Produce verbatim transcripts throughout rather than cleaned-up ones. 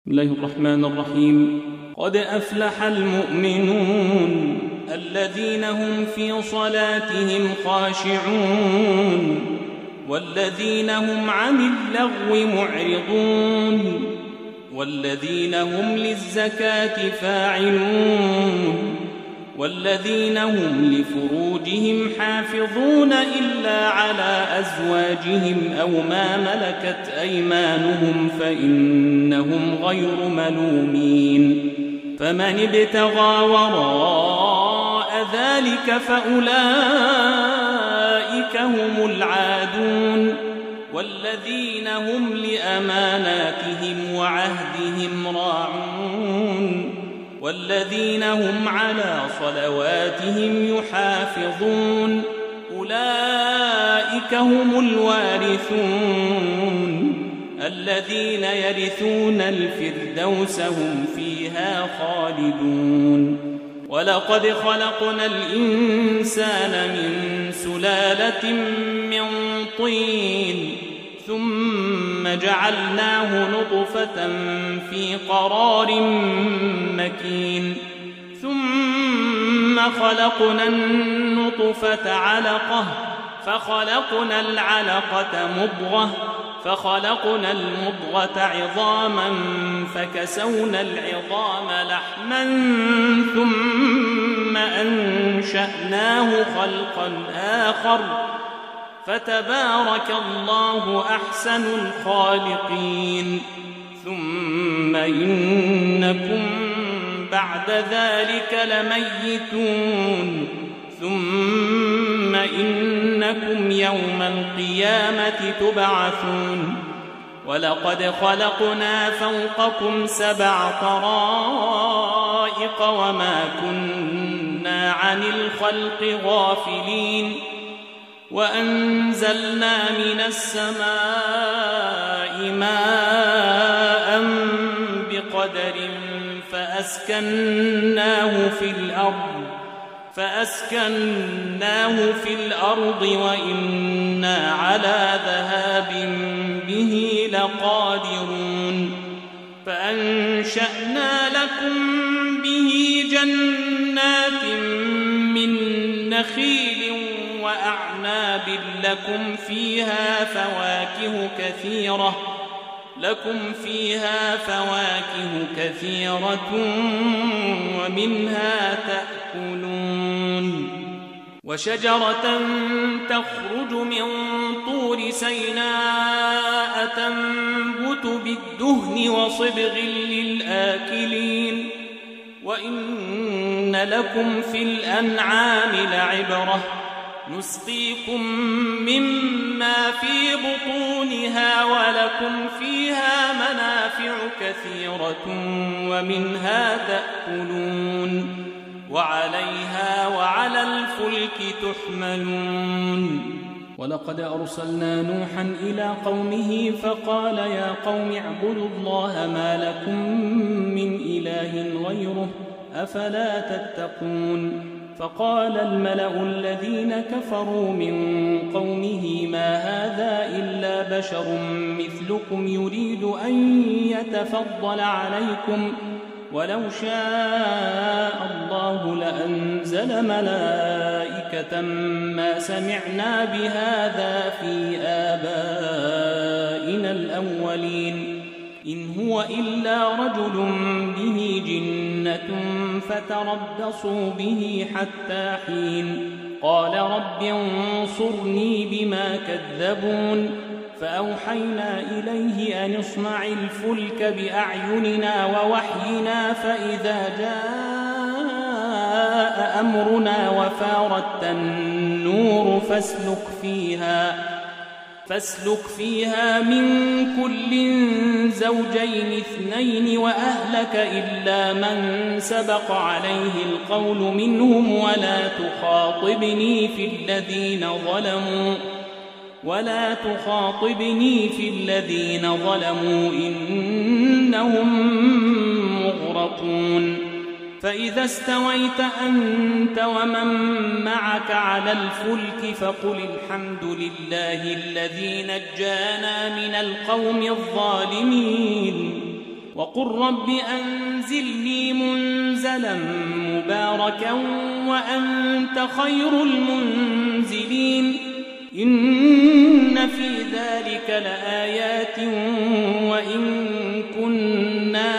بسم الله الرحمن الرحيم. قد أفلح المؤمنون الذين هم في صلاتهم خاشعون والذين هم عن اللغو معرضون والذين هم للزكاة فاعلون والذين هم لفروجهم حافظون إلا على أزواجهم أو ما ملكت أيمانهم فإنهم غير ملومين. فمن ابتغى وراء ذلك فأولئك هم العادون والذين هم لأماناتهم وعهدهم راعون والذين هم على صلواتهم يحافظون أولئك هم الوارثون الذين يرثون الفردوس هم فيها خالدون. ولقد خلقنا الإنسان من سلالة من طين ثم جعلناه نطفة في قرار مكين ثم خلقنا النطفة علقة فخلقنا العلقة مضغة فخلقنا المضغة عظاما فكسونا العظام لحما ثم أنشأناه خلقا آخر فتبارك الله أحسن الخالقين. ثم إنكم بعد ذلك لميتون ثم إنكم يوم القيامة تبعثون. ولقد خلقنا فوقكم سبع طرائق وما كنا عن الخلق غافلين وأنزلنا من السماء ماء بقدر فأسكناه في الأرض فأسكناه في الأرض وإنا على ذهاب به لقادرون. فأنشأنا لكم به جنات من نخيل وأعناب لكم فيها فواكه كثيرة لكم فيها فواكه كثيرة ومنها تأكلون. وشجرة تخرج من طور سيناء تنبت بالدهن وصبغ للآكلين وإن لكم في الأنعام لعبرة نسقيكم مما في بطونها ولكم فيها منافع كثيرة ومنها تأكلون وعليها وعلى الفلك تحملون. ولقد أرسلنا نوحا إلى قومه فقال يا قوم اعبدوا الله ما لكم من إله غيره أفلا تتقون. فقال الملأ الذين كفروا من قومه ما هذا إلا بشر مثلكم يريد أن يتفضل عليكم ولو شاء الله لأنزل ملائكة ما سمعنا بهذا في آبائنا الأولين إن هو إلا رجل به جنة فتربصوا به حتى حين. قال رب انصرني بما كذبون. فأوحينا إليه أن اصنع الفلك بأعيننا ووحينا فإذا جاء أمرنا وفارت النور فاسلك فيها فاسلك فيها من كل زوجين اثنين وأهلك إلا من سبق عليه القول منهم ولا تخاطبني في الذين ظلموا ولا تخاطبني في الذين ظلموا إنهم مغرقون. فإذا استويت أنت ومن معك على الفلك فقل الحمد لله الذي نجانا من القوم الظالمين وقل رب أنزلني منزلا مباركا وأنت خير المنزلين إن في ذلك لآيات وإن كنا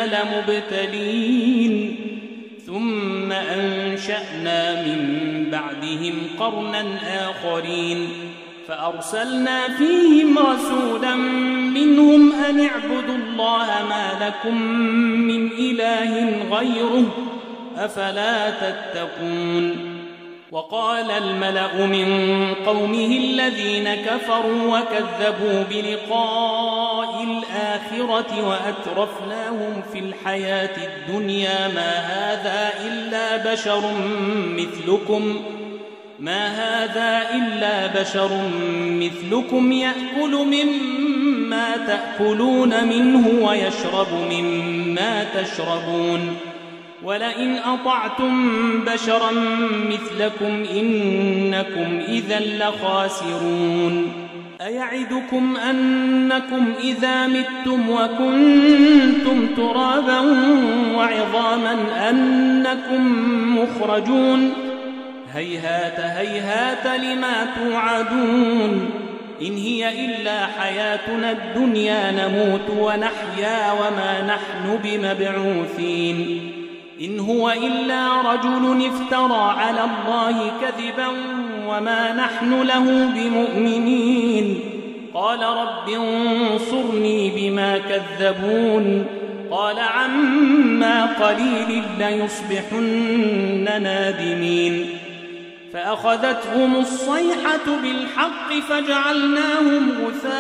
لمبتلين ثم أنشأنا من بعدهم قرنا آخرين فأرسلنا فيهم رسولا منهم أن اعبدوا الله ما لكم من إله غيره أفلا تتقون وقال الملأ من قومه الذين كفروا وكذبوا بلقاء الآخرة وأترفناهم في الحياة الدنيا ما هذا إلا بشر مثلكم ما هذا إلا بشر مثلكم يأكل مما تأكلون منه ويشرب مما تشربون ولئن أطعتم بشرا مثلكم إنكم إذا لخاسرون أيعدكم أنكم إذا متم وكنتم ترابا وعظاما أنكم مخرجون هيهات هيهات لما توعدون إن هي إلا حياتنا الدنيا نموت ونحيا وما نحن بمبعوثين إن هو إلا رجل افترى على الله كذبا وما نحن له بمؤمنين قال رب انصرني بما كذبون قال عما قليل ليصبحن نادمين فأخذتهم الصيحة بالحق فجعلناهم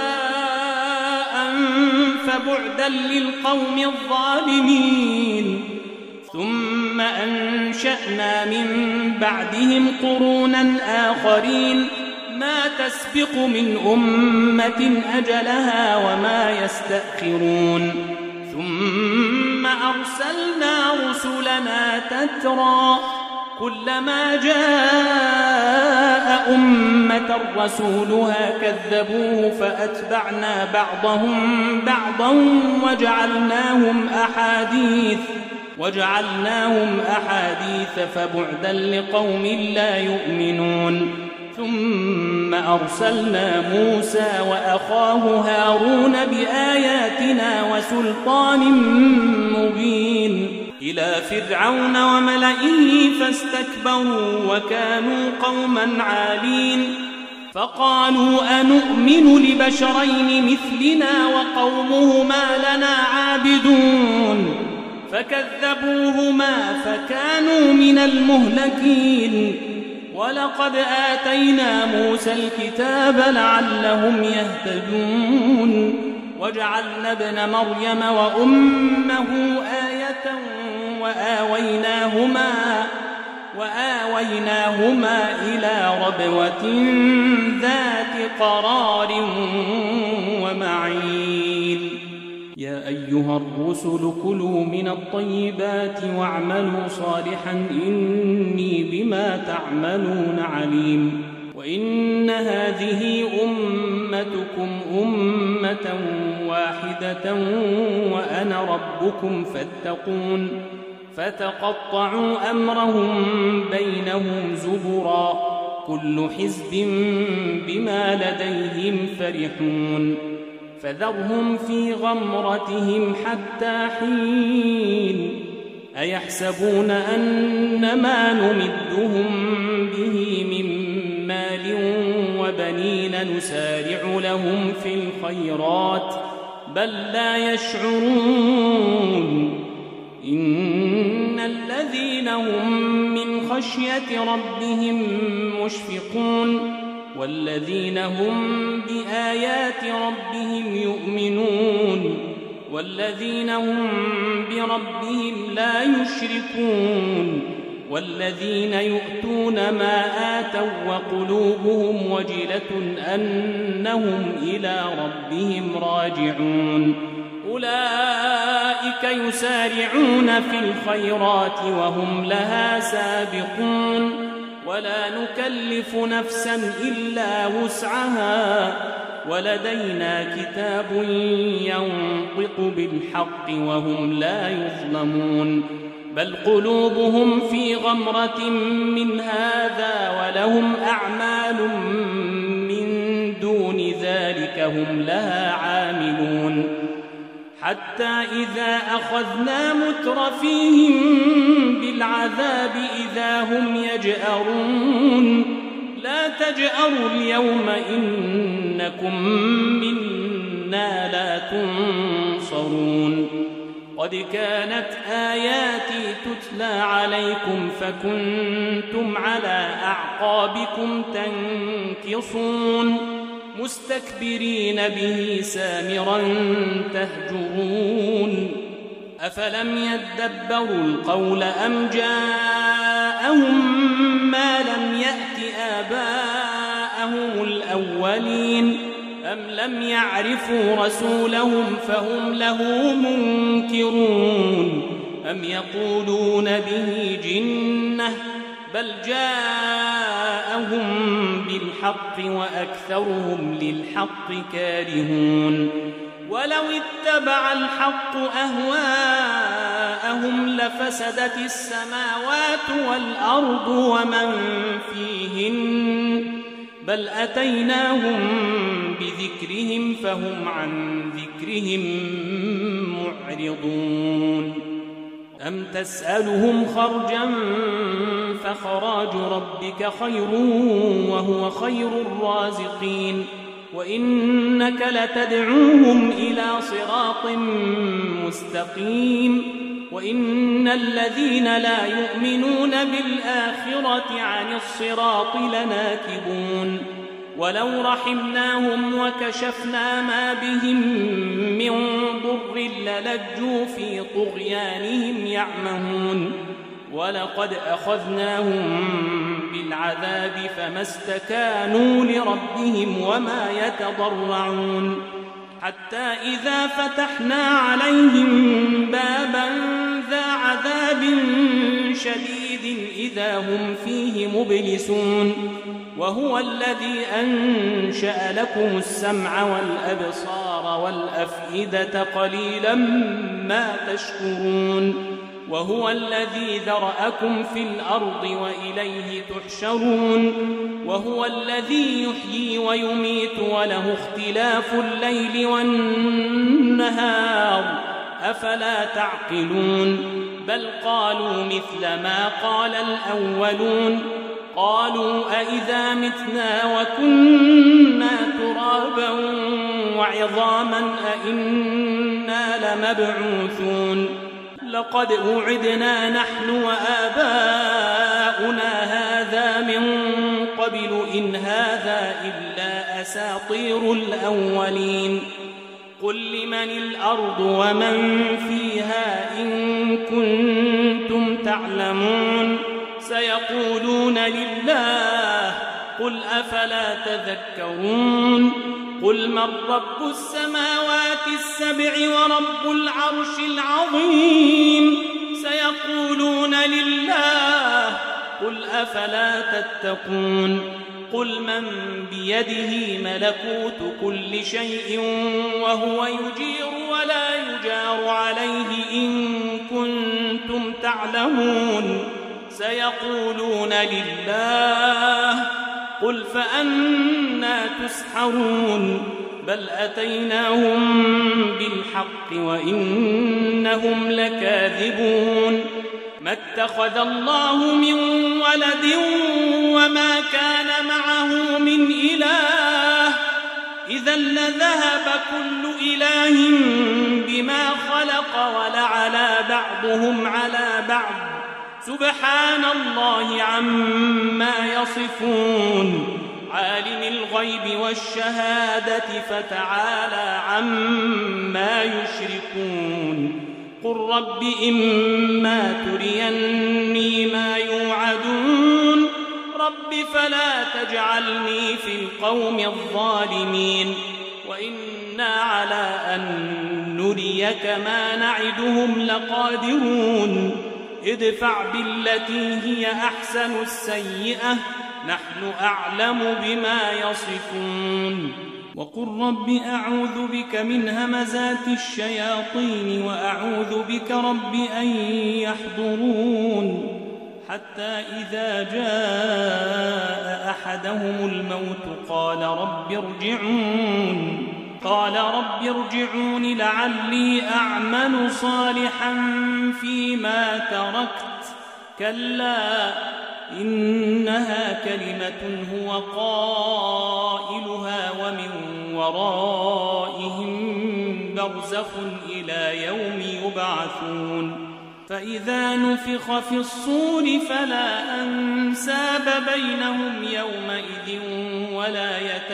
غثاء فبعدا للقوم الظالمين ثم أنشأنا من بعدهم قرونا آخرين ما تسبق من أمة أجلها وما يستأخرون ثم أرسلنا رسلنا تترى كلما جاء أمة رسولها كذبوه فأتبعنا بعضهم بعضا وجعلناهم أحاديث وجعلناهم أحاديث فبعدا لقوم لا يؤمنون ثم أرسلنا موسى وأخاه هارون بآياتنا وسلطان مبين إلى فرعون وملئه فاستكبروا وكانوا قوما عالين فقالوا أنؤمن لبشرين مثلنا وقومهما لنا عابدون فكذبوهما فكانوا من المهلكين ولقد آتينا موسى الكتاب لعلهم يهتدون وجعلنا ابن مريم وأمه آية وآويناهما وآويناهما إلى ربوة ذات قرار ومعين يا أيها الرسل كلوا من الطيبات واعملوا صالحا إني بما تعملون عليم وإن هذه أمتكم أمة واحدة وأنا ربكم فاتقون فتقطعوا أمرهم بينهم زبرا كل حزب بما لديهم فرحون فذرهم في غمرتهم حتى حين أيحسبون أن ما نمدهم به من مال وبنين نسارع لهم في الخيرات بل لا يشعرون إن الذين هم من خشية ربهم مشفقون والذين هم بآيات ربهم يؤمنون والذين هم بربهم لا يشركون والذين يؤتون ما آتوا وقلوبهم وجلة أنهم إلى ربهم راجعون أولئك يسارعون في الخيرات وهم لها سابقون ولا نكلف نفسا إلا وسعها ولدينا كتاب ينطق بالحق وهم لا يظلمون بل قلوبهم في غمرة من هذا ولهم أعمال من دون ذلك هم لها عاملون حتى إذا أخذنا مترفيهم بالعذاب إذا هم يجأرون لا تجأروا اليوم إنكم منا لا تنصرون قد كانت آياتي تتلى عليكم فكنتم على أعقابكم تنكصون مستكبرين به سامرا تهجرون أفلم يدبروا القول أم جاءهم ما لم يأت آباءهم الأولين أم لم يعرفوا رسولهم فهم له منكرون أم يقولون به جنة بل جاءهم بالحق وأكثرهم للحق كارهون ولو اتبع الحق أهواءهم لفسدت السماوات والأرض ومن فيهن بل أتيناهم بذكرهم فهم عن ذكرهم معرضون أم تسألهم خرجا فخراج ربك خير وهو خير الرازقين وإنك لتدعوهم إلى صراط مستقيم وإن الذين لا يؤمنون بالآخرة عن الصراط لناكبون ولو رحمناهم وكشفنا ما بهم من ضر للجوا في طغيانهم يعمهون ولقد أخذناهم بالعذاب فما استكانوا لربهم وما يتضرعون حتى إذا فتحنا عليهم بابا ذا عذاب شديد إذا هم فيه مبلسون وهو الذي أنشأ لكم السمع والأبصار والأفئدة قليلا ما تشكرون وهو الذي ذرأكم في الأرض وإليه تحشرون وهو الذي يحيي ويميت وله اختلاف الليل والنهار أفلا تعقلون بل قالوا مثل ما قال الأولون قالوا أئذا متنا وكنا ترابا وعظاما أئنا لمبعوثون لقد أوعدنا نحن وآباؤنا هذا من قبل إن هذا إلا أساطير الأولين قل لمن الأرض ومن فيها إن كنتم تعلمون سيقولون لله قل أفلا تذكرون قل من رب السماوات السبع ورب العرش العظيم سيقولون لله قل أفلا تتقون قل من بيده ملكوت كل شيء وهو يجير ولا يجار عليه إن كنتم تعلمون سيقولون لله قل فأنى تسحرون بل أتيناهم بالحق وإنهم لكاذبون ما اتخذ الله من ولد وما كان معه من إله إذا لذهب كل إله بما خلق ولعلى بعضهم على بعض سبحان الله عما يصفون عالم الغيب والشهادة فتعالى عما يشركون قل رب إما تريني ما يوعدون رب فلا تجعلني في القوم الظالمين وإنا على أن نريك ما نعدهم لقادرون ادفع بالتي هي أحسن السيئة نحن أعلم بما يصفون وقل رب أعوذ بك من همزات الشياطين وأعوذ بك رب أن يحضرون حتى إذا جاء أحدهم الموت قال رب ارجعون قال رب ارجعون لعلي أعمل صالحا فيما تركت كلا إنها كلمة هو قائلها ومن ورائهم برزخ إلى يوم يبعثون فإذا نفخ في الصور فلا أنساب بينهم يومئذ ولا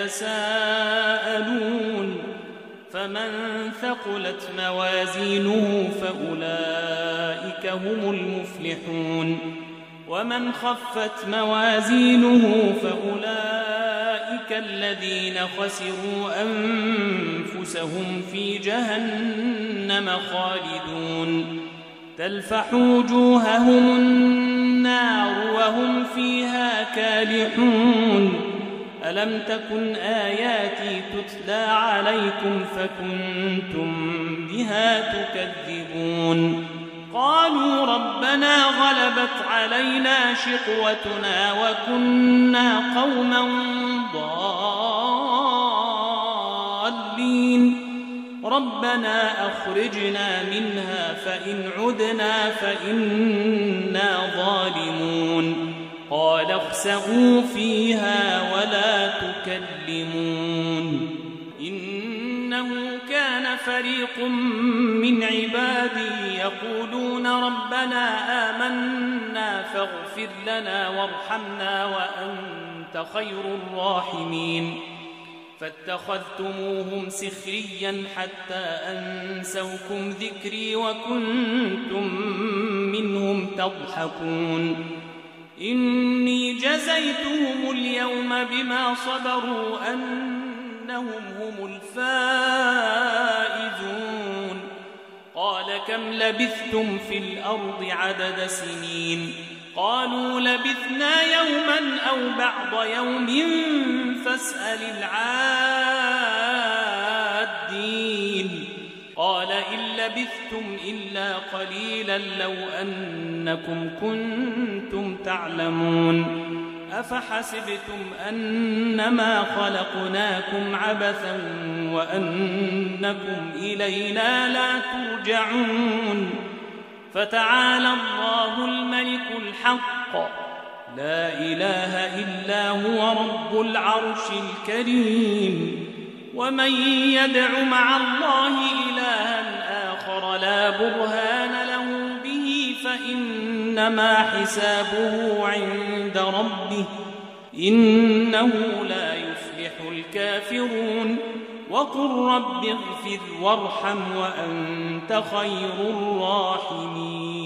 يتساءلون فمن ثقلت موازينه فأولئك هم المفلحون ومن خفت موازينه فأولئك الذين خسروا أنفسهم في جهنم خالدون تلفح وجوههم النار وهم فيها كالحون ألم تكن آياتي تتلى عليكم فكنتم بها تكذبون قالوا ربنا غلبت علينا شقوتنا وكنا قوما ضالين ربنا أخرجنا منها فإن عدنا فإنا ظالمون قال اخسئوا فيها ولا تكلمون إنه كان فريق من عبادي يقولون ربنا آمنا فاغفر لنا وارحمنا وأنت خير الراحمين فاتخذتموهم سخريا حتى أنسوكم ذكري وكنتم منهم تضحكون إني جزيتهم اليوم بما صبروا أنهم هم الفائزون قال كم لبثتم في الأرض عدد سنين قالوا لبثنا يوما أو بعض يوم فاسأل العادين قال إن لبثتم إلا قليلا لو أنكم كنتم تعلمون أفحسبتم أنما خلقناكم عبثا وأنكم إلينا لا ترجعون فتعالى الله الملك الحق لا إله إلا هو رب العرش الكريم ومن يدع مع الله إلها آخر لا برهان له به فإنما حسابه عند ربه إنه لا يفلح الكافرون وقل رب اغفر وارحم وأنت خير الراحمين